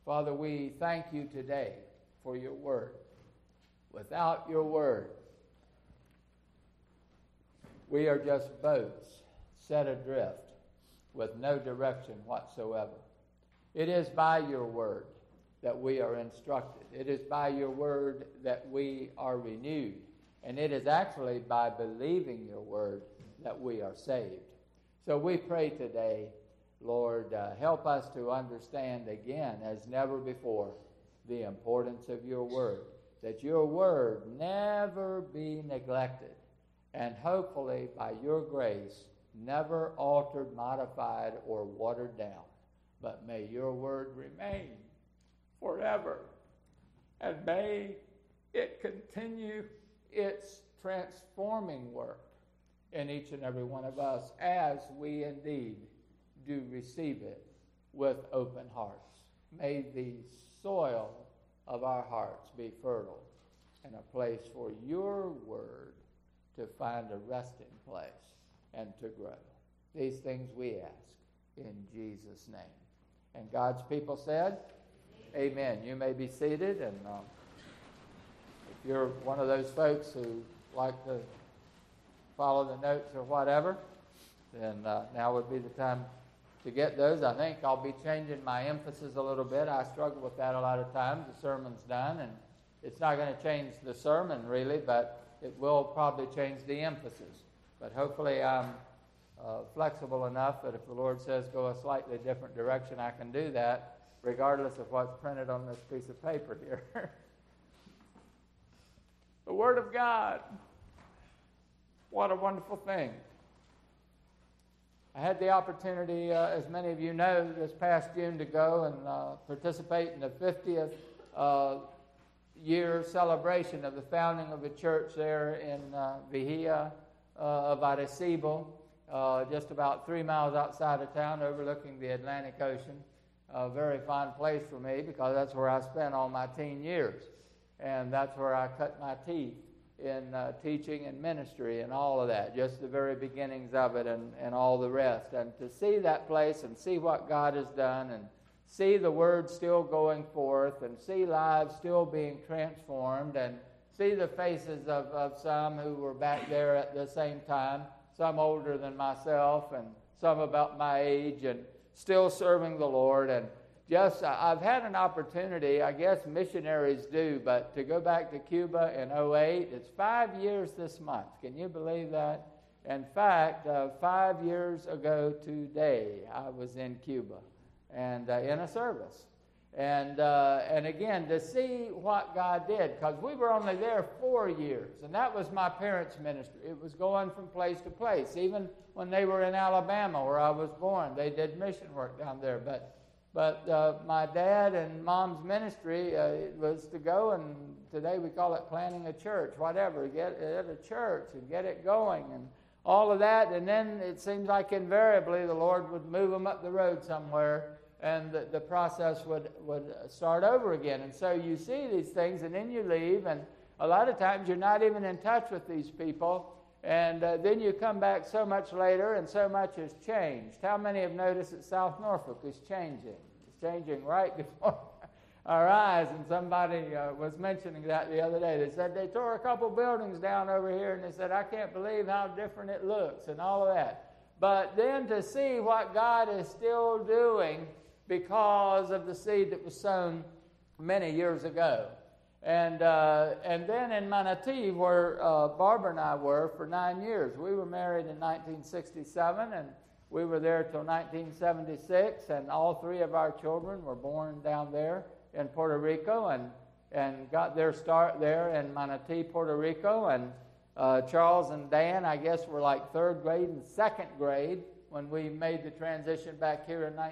Father, we thank you today for your word. Without your word, we are just boats set adrift with no direction whatsoever. It is by your word that we are instructed. It is by your word that we are renewed. And it is actually by believing your word that we are saved. So we pray today, Lord, help us to understand again, as never before, the importance of your word. That your word never be neglected. And hopefully, by your grace, never altered, modified, or watered down. But may your word remain forever. And may it continue its transforming work in each and every one of us as we indeed do receive it with open hearts. May the soil of our hearts be fertile and a place for your word to find a resting place and to grow. These things we ask in Jesus' name. And God's people said, Amen. You may be seated, and if you're one of those folks who like to follow the notes or whatever, then now would be the time to get those. I think I'll be changing my emphasis a little bit. I struggle with that a lot of times. The sermon's done, and it's not going to change the sermon really, but it will probably change the emphasis. But hopefully I'm flexible enough that if the Lord says go a slightly different direction, I can do that, regardless of what's printed on this piece of paper here. The Word of God. What a wonderful thing. I had the opportunity, as many of you know, this past June to go and participate in the 50th year celebration of the founding of a church there in Vihia of Arecibo, just about 3 miles outside of town, overlooking the Atlantic Ocean. A very fine place for me because that's where I spent all my teen years. And that's where I cut my teeth in teaching and ministry and all of that, just the very beginnings of it and all the rest. And to see that place and see what God has done and see the Word still going forth and see lives still being transformed and see the faces of some who were back there at the same time, some older than myself and some about my age and still serving the Lord. And just, I've had an opportunity, I guess missionaries do, but to go back to Cuba in 2008, it's 5 years this month. Can you believe that? In fact, 5 years ago today, I was in Cuba and in a service. And again, to see what God did, because we were only there 4 years, and that was my parents' ministry. It was going from place to place. Even when they were in Alabama, where I was born, they did mission work down there. But my dad and mom's ministry was to go, and today we call it planting a church, whatever, get at a church and get it going and all of that. And then it seems like invariably the Lord would move them up the road somewhere, and the process would start over again. And so you see these things, and then you leave, and a lot of times you're not even in touch with these people. And then you come back so much later, and so much has changed. How many have noticed that South Norfolk is changing? It's changing right before our eyes. And somebody was mentioning that the other day. They said they tore a couple buildings down over here, and they said, I can't believe how different it looks and all of that. But then to see what God is still doing because of the seed that was sown many years ago. And then in Manatee, where Barbara and I were for 9 years. We were married in 1967, and we were there till 1976, and all 3 of our children were born down there in Puerto Rico and got their start there in Manatee, Puerto Rico. And Charles and Dan, I guess, were like 3rd grade and 2nd grade when we made the transition back here in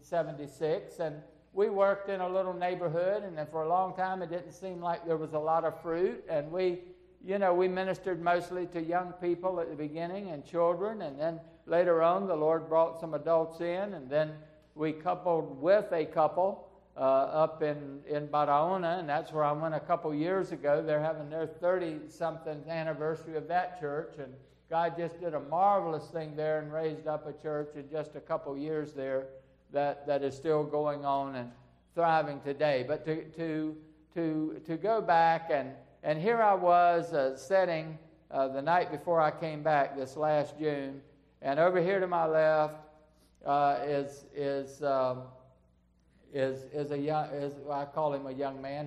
1976. And we worked in a little neighborhood, and then for a long time it didn't seem like there was a lot of fruit. And we ministered mostly to young people at the beginning and children, and then later on the Lord brought some adults in, and then we coupled with a couple up in Barahona, and that's where I went a couple years ago. They're having their 30-something anniversary of that church, and God just did a marvelous thing there and raised up a church in just a couple years there that is still going on. And thriving today. But to go back, and here I was sitting the night before I came back this last June, and over here to my left is a young, I call him a young man.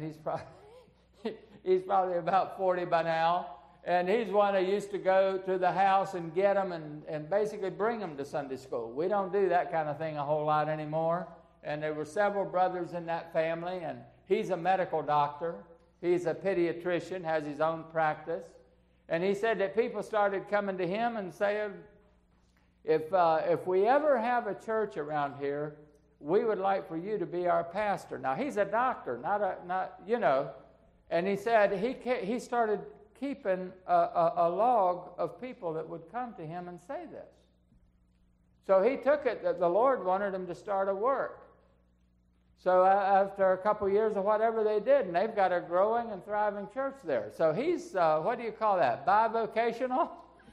He's probably about 40 by now. And he's one that used to go to the house and get them and basically bring them to Sunday school. We don't do that kind of thing a whole lot anymore. And there were several brothers in that family, and he's a medical doctor. He's a pediatrician, has his own practice. And he said that people started coming to him and saying, if we ever have a church around here, we would like for you to be our pastor. Now, he's a doctor, and he said he started keeping a log of people that would come to him and say this. So he took it that the Lord wanted him to start a work. So after a couple years of whatever they did, and they've got a growing and thriving church there. So he's, what do you call that, bivocational?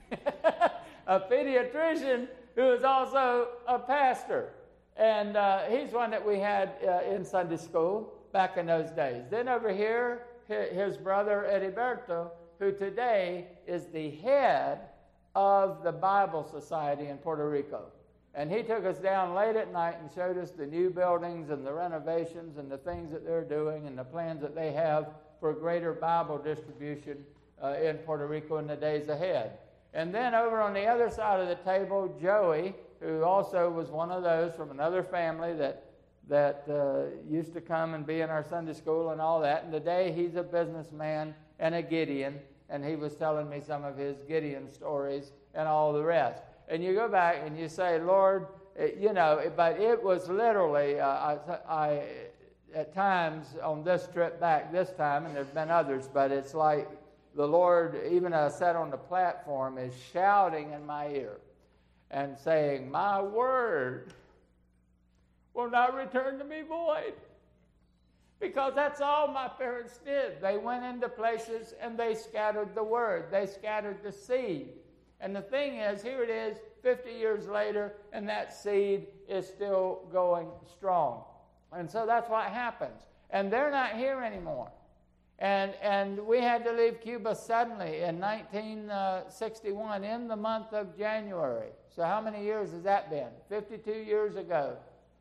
A pediatrician who is also a pastor. And he's one that we had in Sunday school back in those days. Then over here, his brother Heriberto, who today is the head of the Bible Society in Puerto Rico. And he took us down late at night and showed us the new buildings and the renovations and the things that they're doing and the plans that they have for greater Bible distribution in Puerto Rico in the days ahead. And then over on the other side of the table, Joey, who also was one of those from another family that used to come and be in our Sunday school and all that. And today he's a businessman and a Gideon, and he was telling me some of his Gideon stories and all the rest. And you go back and you say, Lord, but it was literally, I at times on this trip back this time, and there's been others, but it's like the Lord, even as I sat on the platform, is shouting in my ear and saying, my word will not return to me void. Because that's all my parents did. They went into places and they scattered the word. They scattered the seed. And the thing is, here it is, 50 years later, and that seed is still going strong. And so that's what happens. And they're not here anymore. And we had to leave Cuba suddenly in 1961 in the month of January. So how many years has that been? 52 years ago.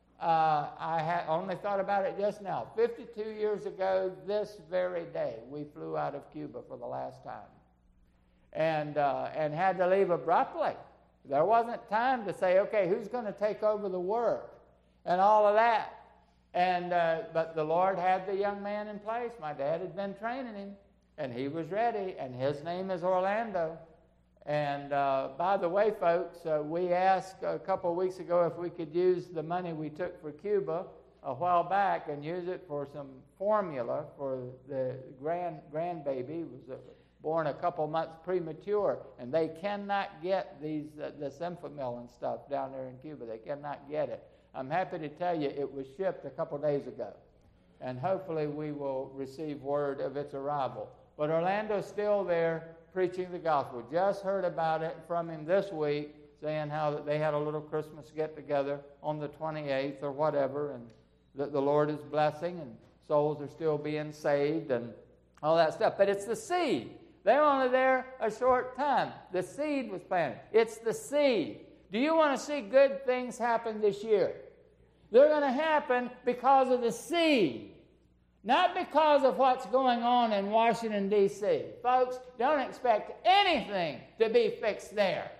I had only thought about it just now. 52 years ago, this very day, we flew out of Cuba for the last time. And had to leave abruptly. There wasn't time to say, okay, who's going to take over the work and all of that. And but the Lord had the young man in place. My dad had been training him, and he was ready, and his name is Orlando. And by the way, folks, we asked a couple of weeks ago if we could use the money we took for Cuba a while back and use it for some formula for the grandbaby. It was born a couple months premature, and they cannot get this Enfamil and stuff down there in Cuba. They cannot get it. I'm happy to tell you it was shipped a couple days ago, and hopefully we will receive word of its arrival. But Orlando's still there preaching the gospel. Just heard about it from him this week, saying how they had a little Christmas get-together on the 28th or whatever, and that the Lord is blessing, and souls are still being saved, and all that stuff. But it's the seed. They were only there a short time. The seed was planted. It's the seed. Do you want to see good things happen this year? They're going to happen because of the seed, not because of what's going on in Washington, D.C. Folks, don't expect anything to be fixed there.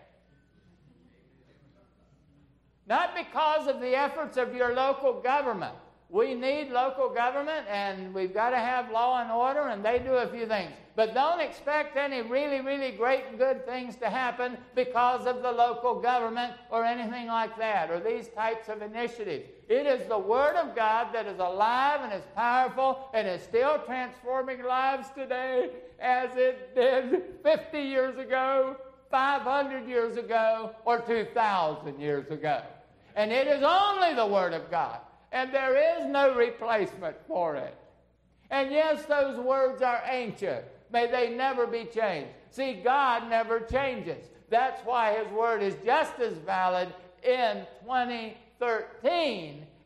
Not because of the efforts of your local government. We need local government, and we've got to have law and order, and they do a few things. But don't expect any really, really great and good things to happen because of the local government or anything like that, or these types of initiatives. It is the Word of God that is alive and is powerful and is still transforming lives today as it did 50 years ago, 500 years ago, or 2,000 years ago. And it is only the Word of God. And there is no replacement for it. And yes, those words are ancient. May they never be changed. See, God never changes. That's why His Word is just as valid in 2013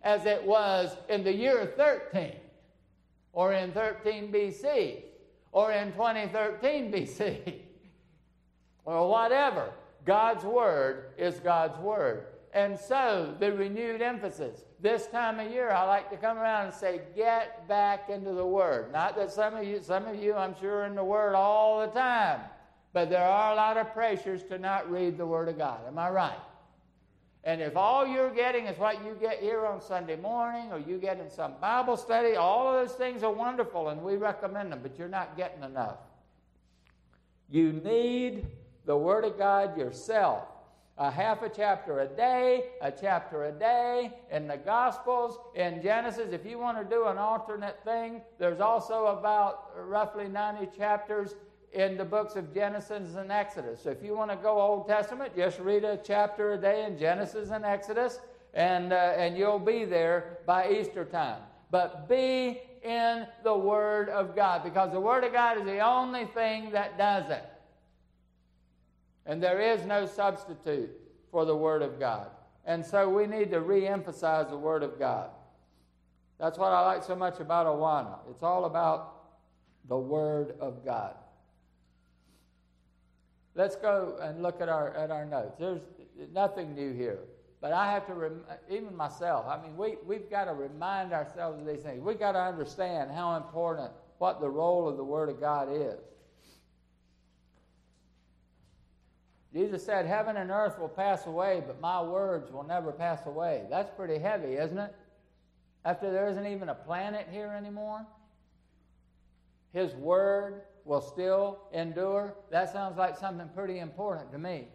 as it was in the year 13, or in 13 BC, or in 2013 BC, or whatever. God's Word is God's Word. And so, the renewed emphasis. This time of year, I like to come around and say, get back into the Word. Not that some of you, I'm sure, are in the Word all the time. But there are a lot of pressures to not read the Word of God. Am I right? And if all you're getting is what you get here on Sunday morning, or you get in some Bible study, all of those things are wonderful, and we recommend them, but you're not getting enough. You need the Word of God yourself. A half a chapter a day in the Gospels, in Genesis. If you want to do an alternate thing, there's also about roughly 90 chapters in the books of Genesis and Exodus. So if you want to go Old Testament, just read a chapter a day in Genesis and Exodus, and you'll be there by Easter time. But be in the Word of God, because the Word of God is the only thing that does it. And there is no substitute for the Word of God. And so we need to re-emphasize the Word of God. That's what I like so much about Awana. It's all about the Word of God. Let's go and look at our notes. There's nothing new here. But I have to, even myself, we've got to remind ourselves of these things. We've got to understand how important, what the role of the Word of God is. Jesus said, heaven and earth will pass away, but my words will never pass away. That's pretty heavy, isn't it? After there isn't even a planet here anymore, His Word will still endure. That sounds like something pretty important to me.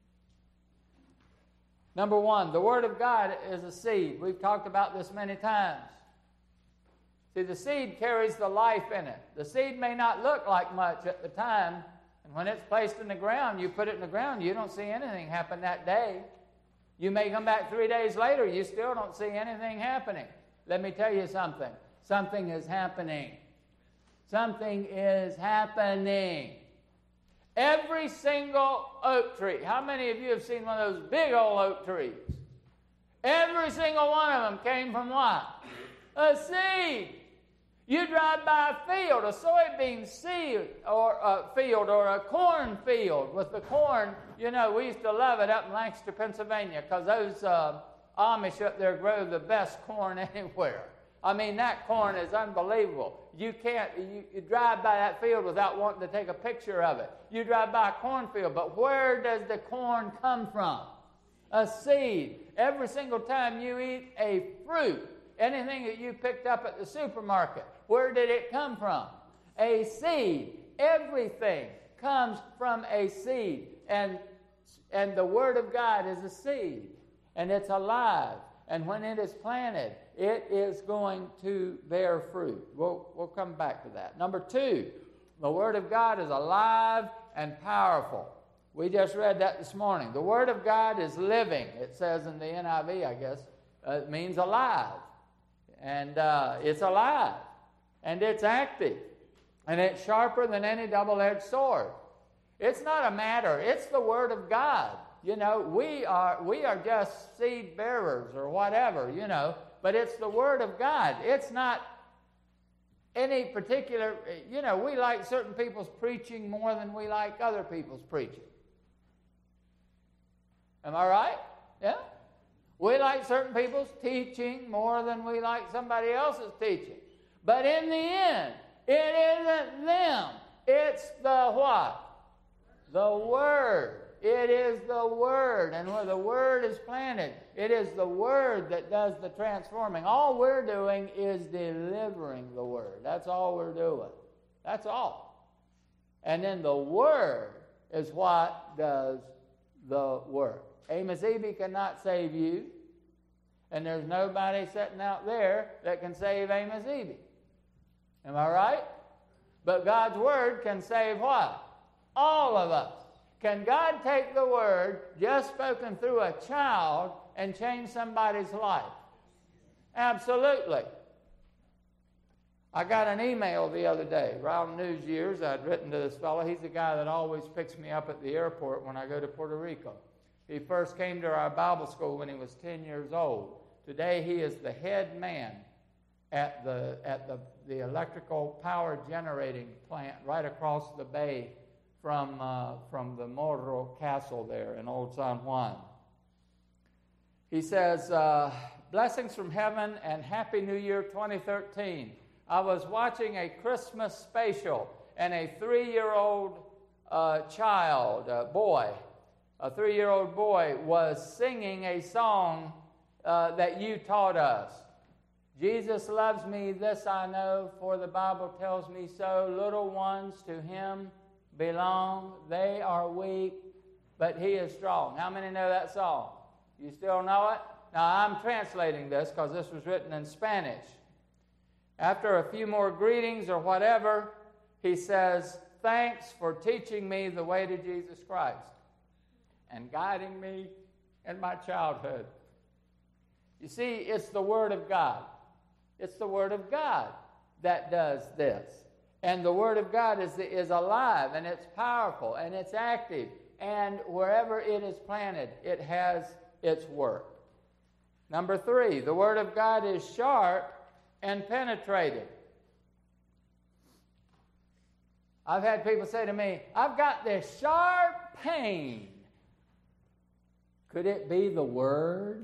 Number one, the Word of God is a seed. We've talked about this many times. See, the seed carries the life in it. The seed may not look like much at the time, and when it's placed in the ground, you put it in the ground, you don't see anything happen that day. You may come back 3 days later, you still don't see anything happening. Let me tell you something. Something is happening. Something is happening. Every single oak tree. How many of you have seen one of those big old oak trees? Every single one of them came from what? A seed. You drive by a field, a soybean seed, or a field, or a corn field. With the corn, you know, we used to love it up in Lancaster, Pennsylvania, because those Amish up there grow the best corn anywhere. I mean, that corn is unbelievable. You drive by that field without wanting to take a picture of it. You drive by a cornfield, but where does the corn come from? A seed. Every single time you eat a fruit, anything that you picked up at the supermarket, where did it come from? A seed. Everything comes from a seed. And the Word of God is a seed. And it's alive. And when it is planted, it is going to bear fruit. We'll come back to that. Number two, the Word of God is alive and powerful. We just read that this morning. The Word of God is living. It says in the NIV, I guess. It means alive. And it's alive. And it's active. And it's sharper than any double-edged sword. It's not a matter. It's the Word of God. You know, we are just seed bearers or whatever, you know. But it's the Word of God. It's not any particular, you know, we like certain people's preaching more than we like other people's preaching. Am I right? Yeah? We like certain people's teaching more than we like somebody else's teaching. But in the end, it isn't them. It's the what? The Word. It is the Word. And where the Word is planted, it is the Word that does the transforming. All we're doing is delivering the Word. That's all we're doing. That's all. And then the Word is what does the work. Amos Eby cannot save you. And there's nobody sitting out there that can save Amos Eby. Am I right? But God's Word can save what? All of us. Can God take the Word just spoken through a child and change somebody's life? Absolutely. I got an email the other day, around News Years. I'd written to this fellow. He's the guy that always picks me up at the airport when I go to Puerto Rico. He first came to our Bible school when he was 10 years old Today he is the head man at the electrical power generating plant right across the bay from the Morro Castle there in Old San Juan. He says, blessings from heaven and Happy New Year 2013. I was watching a Christmas special, and a 3-year-old a 3-year-old boy was singing a song that you taught us. Jesus loves me, this I know, for the Bible tells me so. Little ones to him belong. They are weak, but he is strong. How many know that song? You still know it? Now, I'm translating this because this was written in Spanish. After a few more greetings or whatever, he says, thanks for teaching me the way to Jesus Christ and guiding me in my childhood. You see, it's the Word of God. It's the Word of God that does this. And the Word of God is alive, and it's powerful, and it's active. And wherever it is planted, it has its work. Number 3, the Word of God is sharp and penetrating. I've had people say to me, I've got this sharp pain. Could it be the Word?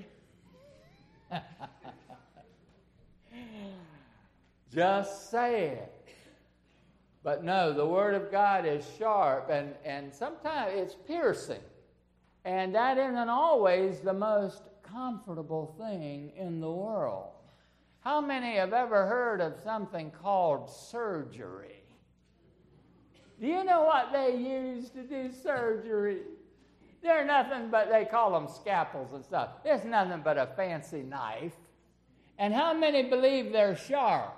Just say it. But no, the Word of God is sharp, and sometimes it's piercing. And that isn't always the most comfortable thing in the world. How many have ever heard of something called surgery? Do you know what they use to do surgery? They're nothing but, they call them scalpels and stuff. It's nothing but a fancy knife. And how many believe they're sharp?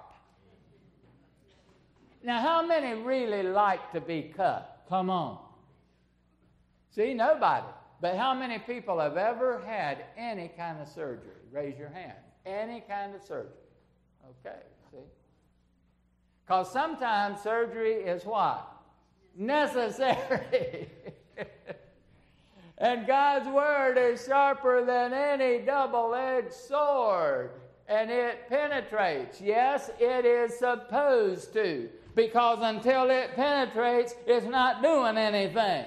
Now, how many really like to be cut? Come on. See, nobody. But how many people have ever had any kind of surgery? Raise your hand. Any kind of surgery. Okay, see? Because sometimes surgery is what? Necessary. And God's Word is sharper than any double-edged sword. And it penetrates. Yes, it is supposed to. Because until it penetrates, it's not doing anything.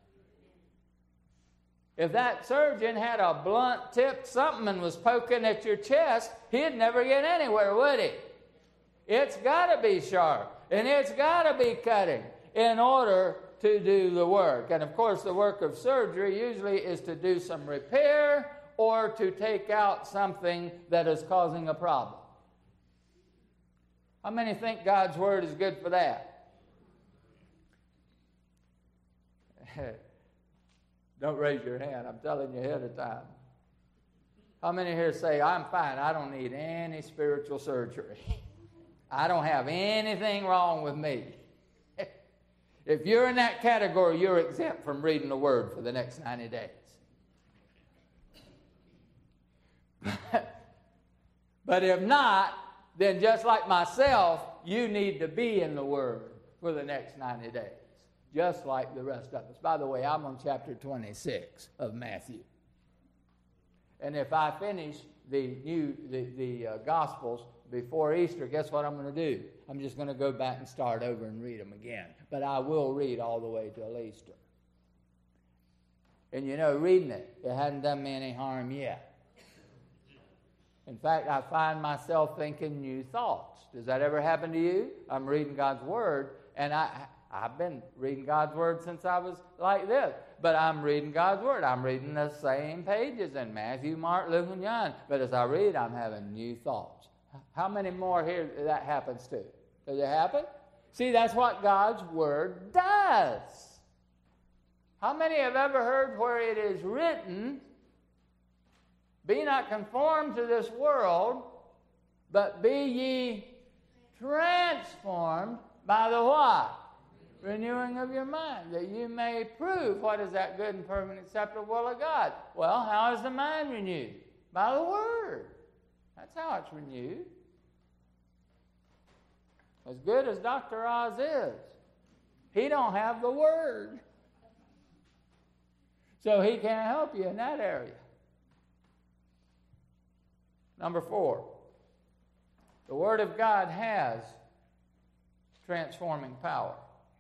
If that surgeon had a blunt tip something and was poking at your chest, he'd never get anywhere, would he? It's got to be sharp, and it's got to be cutting in order to do the work. And of course, the work of surgery usually is to do some repair or to take out something that is causing a problem. How many think God's Word is good for that? Don't raise your hand. I'm telling you ahead of time. How many here say, I'm fine. I don't need any spiritual surgery. I don't have anything wrong with me. If you're in that category, you're exempt from reading the Word for the next 90 days. But if not, then just like myself, you need to be in the Word for the next 90 days. Just like the rest of us. By the way, I'm on chapter 26 of Matthew. And if I finish the Gospels before Easter, guess what I'm going to do? I'm just going to go back and start over and read them again. But I will read all the way till Easter. And you know, reading it hadn't done me any harm yet. In fact, I find myself thinking new thoughts. Does that ever happen to you? I'm reading God's Word, and I've been reading God's Word since I was like this. But I'm reading God's Word. I'm reading the same pages in Matthew, Mark, Luke, and John. But as I read, I'm having new thoughts. How many more here that happens to? Does it happen? See, that's what God's Word does. How many have ever heard where it is written, be not conformed to this world, but be ye transformed by the what? Renewing of your mind, that you may prove what is that good and perfect and acceptable will of God. Well, how is the mind renewed? By the Word. That's how it's renewed. As good as Dr. Oz is, he don't have the Word. So he can't help you in that area. Number 4, the Word of God has transforming power.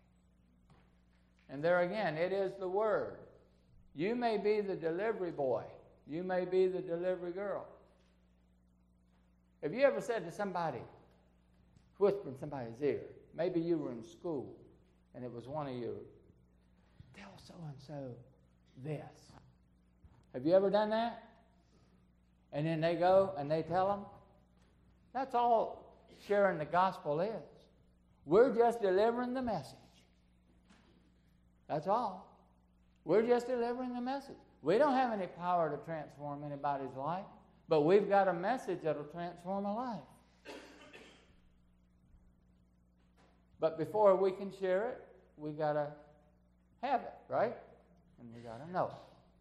And there again, it is the Word. You may be the delivery boy. You may be the delivery girl. Have you ever said to somebody, whisper in somebody's ear, maybe you were in school, and it was one of you, tell so-and-so this. Have you ever done that? And then they go and they tell them? That's all sharing the gospel is. We're just delivering the message. That's all. We're just delivering the message. We don't have any power to transform anybody's life, but we've got a message that'll transform a life. But before we can share it, we got to have it, right? And we got to know it.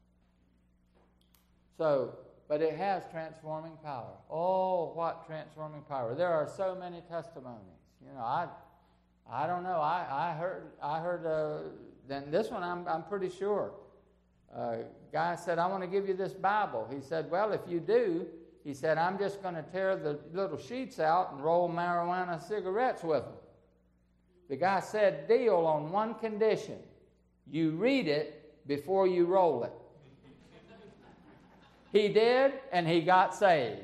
So, but it has transforming power. Oh, what transforming power. There are so many testimonies. You know, I don't know. I heard then this one I'm pretty sure. Guy said, I want to give you this Bible. He said, well, if you do, he said, I'm just going to tear the little sheets out and roll marijuana cigarettes with them. The guy said, deal on one condition. You read it before you roll it. He did, and he got saved.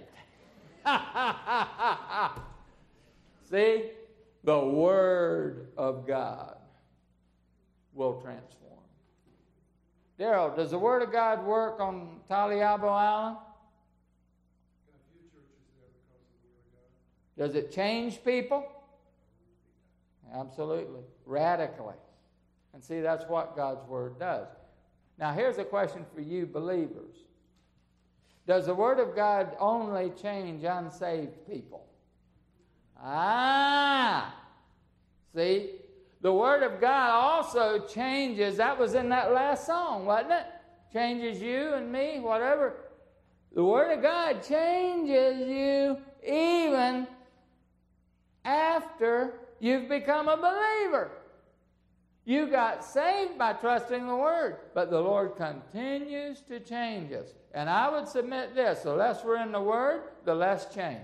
See? The Word of God will transform. Daryl, does the Word of God work on Taliabo Island? Got a few churches there because of the Word of God. Does it change people? Absolutely. Radically. And see, that's what God's Word does. Now, here's a question for you believers. Does the Word of God only change unsaved people? See? The Word of God also changes, that was in that last song, wasn't it? Changes you and me, whatever. The Word of God changes you even after you've become a believer. You got saved by trusting the Word, but the Lord continues to change us. And I would submit this, the less we're in the Word, the less change.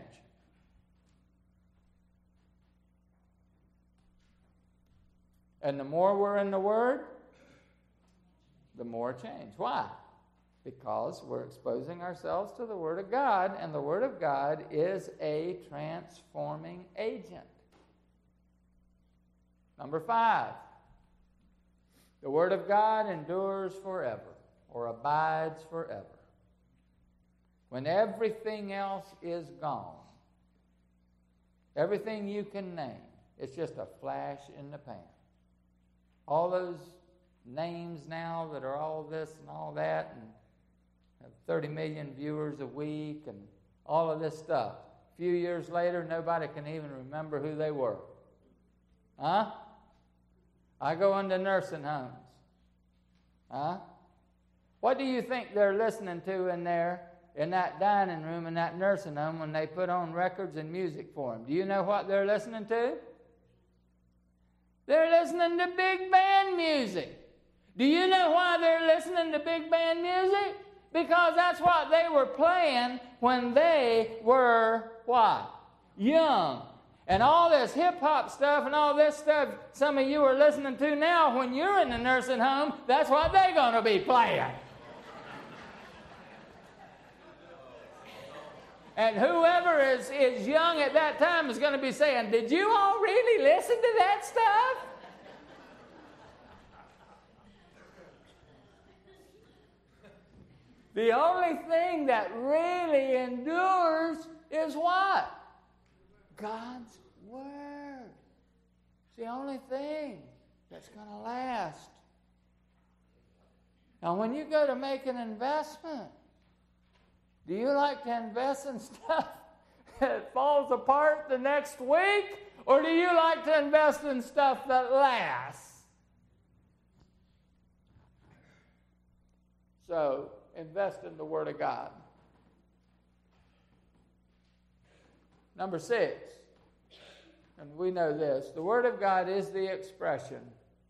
And the more we're in the Word, the more change. Why? Because we're exposing ourselves to the Word of God, and the Word of God is a transforming agent. Number 5, the Word of God endures forever, or abides forever. When everything else is gone, everything you can name, it's just a flash in the pan. All those names now that are all this and all that, and have 30 million viewers a week, and all of this stuff. A few years later, nobody can even remember who they were. Huh? I go into nursing homes. Huh? What do you think they're listening to in there, in that dining room, in that nursing home, when they put on records and music for them? Do you know what they're listening to? They're listening to big band music. Do you know why they're listening to big band music? Because that's what they were playing when they were what? Young. And all this hip-hop stuff and all this stuff some of you are listening to now, when you're in the nursing home, that's what they're going to be playing. And whoever is young at that time is going to be saying, did you all really listen to that stuff? The only thing that really endures is what? God's Word. It's the only thing that's going to last. Now, when you go to make an investment, do you like to invest in stuff that falls apart the next week? Or do you like to invest in stuff that lasts? So, invest in the Word of God. Number 6, and we know this, the Word of God is the expression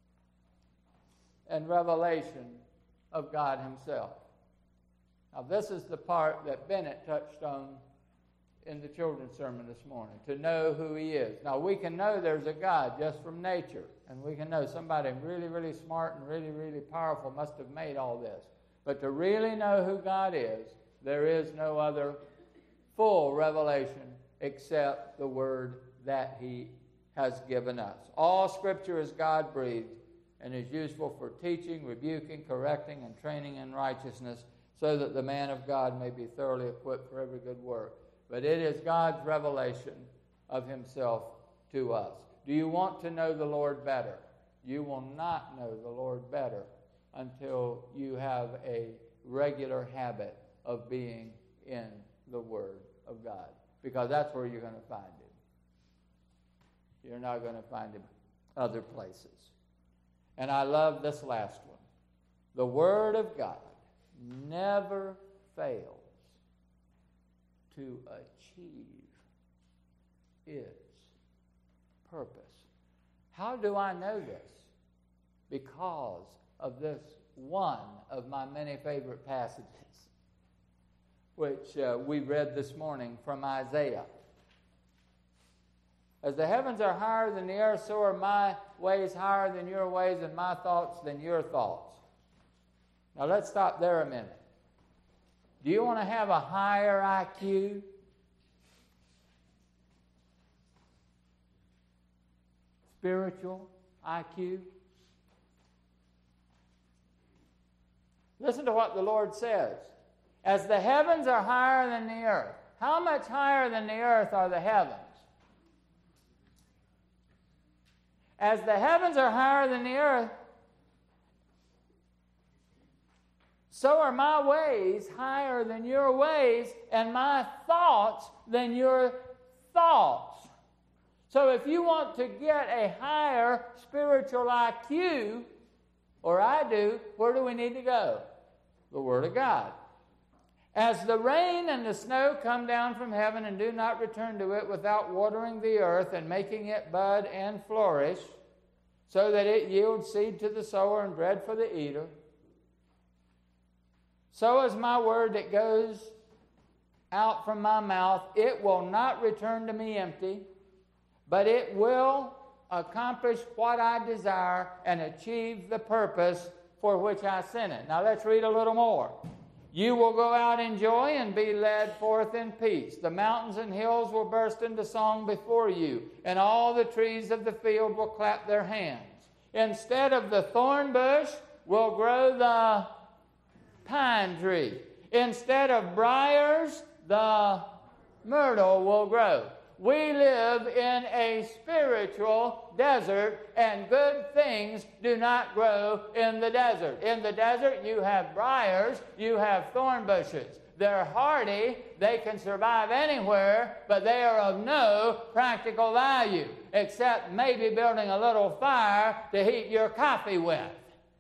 and revelation of God Himself. Now, this is the part that Bennett touched on in the children's sermon this morning, to know who He is. Now, we can know there's a God just from nature, and we can know somebody really, really smart and really, really powerful must have made all this. But to really know who God is, there is no other full revelation except the Word that He has given us. All Scripture is God-breathed and is useful for teaching, rebuking, correcting, and training in righteousness, so that the man of God may be thoroughly equipped for every good work. But it is God's revelation of Himself to us. Do you want to know the Lord better? You will not know the Lord better until you have a regular habit of being in the Word of God, because that's where you're going to find Him. You're not going to find Him other places. And I love this last one. The Word of God never fails to achieve its purpose. How do I know this? Because of this one of my many favorite passages, which we read this morning from Isaiah. As the heavens are higher than the earth, so are my ways higher than your ways, and my thoughts than your thoughts. Now let's stop there a minute. Do you want to have a higher IQ? Spiritual IQ? Listen to what the Lord says. As the heavens are higher than the earth. How much higher than the earth are the heavens? As the heavens are higher than the earth, so are my ways higher than your ways, and my thoughts than your thoughts. So if you want to get a higher spiritual IQ, or I do, where do we need to go? The Word of God. As the rain and the snow come down from heaven and do not return to it without watering the earth and making it bud and flourish, so that it yields seed to the sower and bread for the eater, so is my word that goes out from my mouth. It will not return to me empty, but it will accomplish what I desire and achieve the purpose for which I sent it. Now let's read a little more. You will go out in joy and be led forth in peace. The mountains and hills will burst into song before you, and all the trees of the field will clap their hands. Instead of the thorn bush will grow the pine tree. Instead of briars, the myrtle will grow. We live in a spiritual desert, and good things do not grow in the desert. In the desert, you have briars, you have thorn bushes. They're hardy, they can survive anywhere, but they are of no practical value, except maybe building a little fire to heat your coffee with.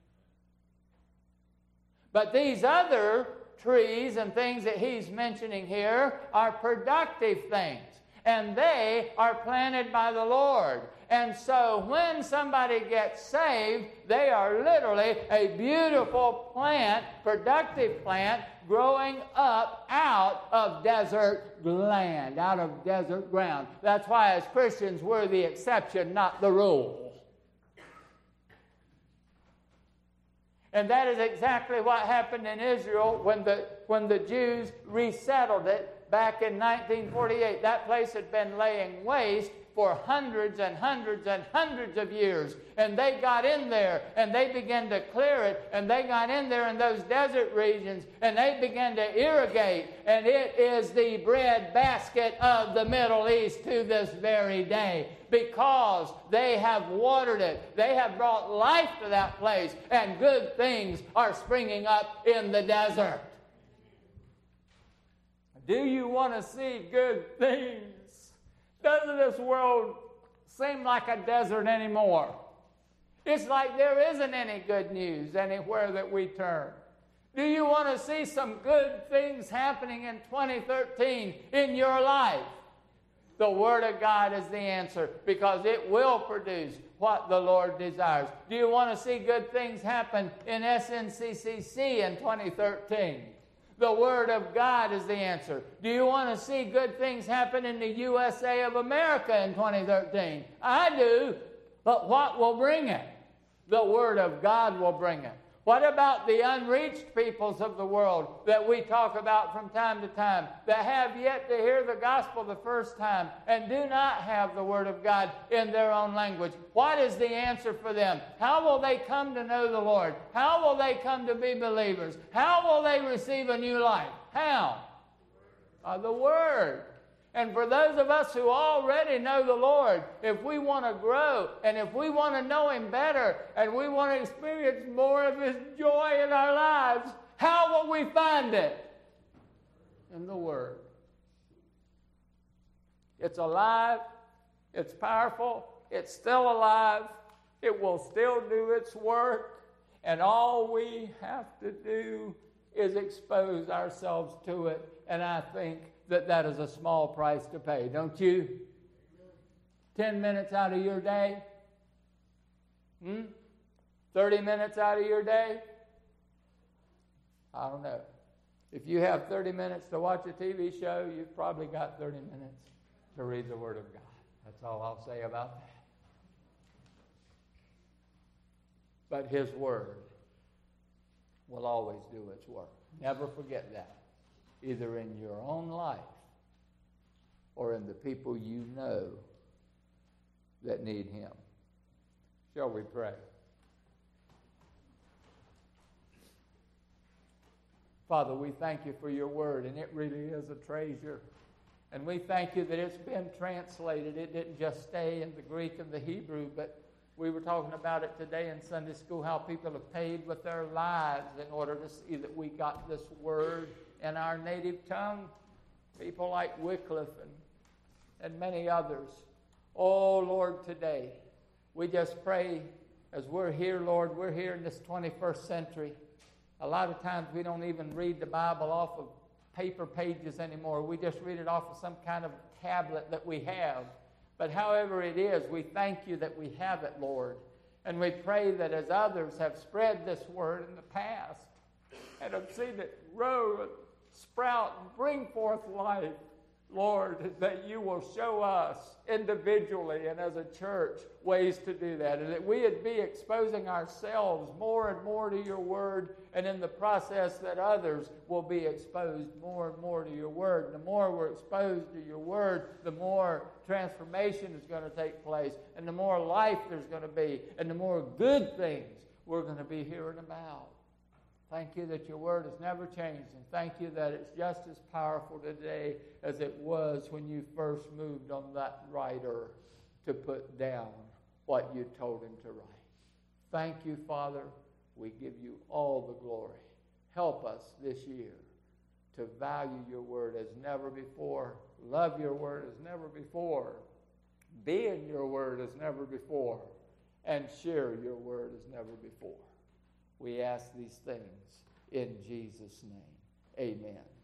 But these other trees and things that he's mentioning here are productive things. And they are planted by the Lord. And so when somebody gets saved, they are literally a beautiful plant, productive plant, growing up out of desert land, out of desert ground. That's why as Christians we're the exception, not the rule. And that is exactly what happened in Israel when the Jews resettled it back in 1948. That place had been laying waste for hundreds and hundreds and hundreds of years. And they got in there and they began to clear it. And they got in there in those desert regions and they began to irrigate. And it is the breadbasket of the Middle East to this very day, because they have watered it. They have brought life to that place, and good things are springing up in the desert. Do you want to see good things? Doesn't this world seem like a desert anymore? It's like there isn't any good news anywhere that we turn. Do you want to see some good things happening in 2013 in your life? The Word of God is the answer, because it will produce what the Lord desires. Do you want to see good things happen in SNCCC in 2013? The Word of God is the answer. Do you want to see good things happen in the USA of America in 2013? I do. But what will bring it? The Word of God will bring it. What about the unreached peoples of the world that we talk about from time to time, that have yet to hear the gospel the first time and do not have the Word of God in their own language? What is the answer for them? How will they come to know the Lord? How will they come to be believers? How will they receive a new life? How? By the Word. And for those of us who already know the Lord, if we want to grow and if we want to know Him better and we want to experience more of His joy in our lives, how will we find it? In the Word. It's alive. It's powerful. It's still alive. It will still do its work. And all we have to do is expose ourselves to it. And I think that is a small price to pay, don't you? 10 minutes out of your day? 30 minutes out of your day? I don't know. If you have 30 minutes to watch a TV show, you've probably got 30 minutes to read the Word of God. That's all I'll say about that. But His Word will always do its work. Never forget that. Either in your own life or in the people you know that need Him. Shall we pray? Father, we thank You for Your Word, and it really is a treasure. And we thank You that it's been translated. It didn't just stay in the Greek and the Hebrew, but we were talking about it today in Sunday school, how people have paid with their lives in order to see that we got this Word in our native tongue. People like Wycliffe and many others. Oh, Lord, today, we just pray as we're here, Lord, we're here in this 21st century. A lot of times we don't even read the Bible off of paper pages anymore. We just read it off of some kind of tablet that we have. But however it is, we thank You that we have it, Lord. And we pray that as others have spread this Word in the past and have seen it grow and sprout and bring forth life, Lord, that You will show us individually and as a church ways to do that, and that we would be exposing ourselves more and more to Your Word, and in the process that others will be exposed more and more to Your Word. And the more we're exposed to Your Word, the more transformation is going to take place, and the more life there's going to be, and the more good things we're going to be hearing about. Thank You that Your Word has never changed, and thank You that it's just as powerful today as it was when You first moved on that writer to put down what You told him to write. Thank You, Father. We give You all the glory. Help us this year to value Your Word as never before, love Your Word as never before, be in Your Word as never before, and share Your Word as never before. We ask these things in Jesus' name. Amen.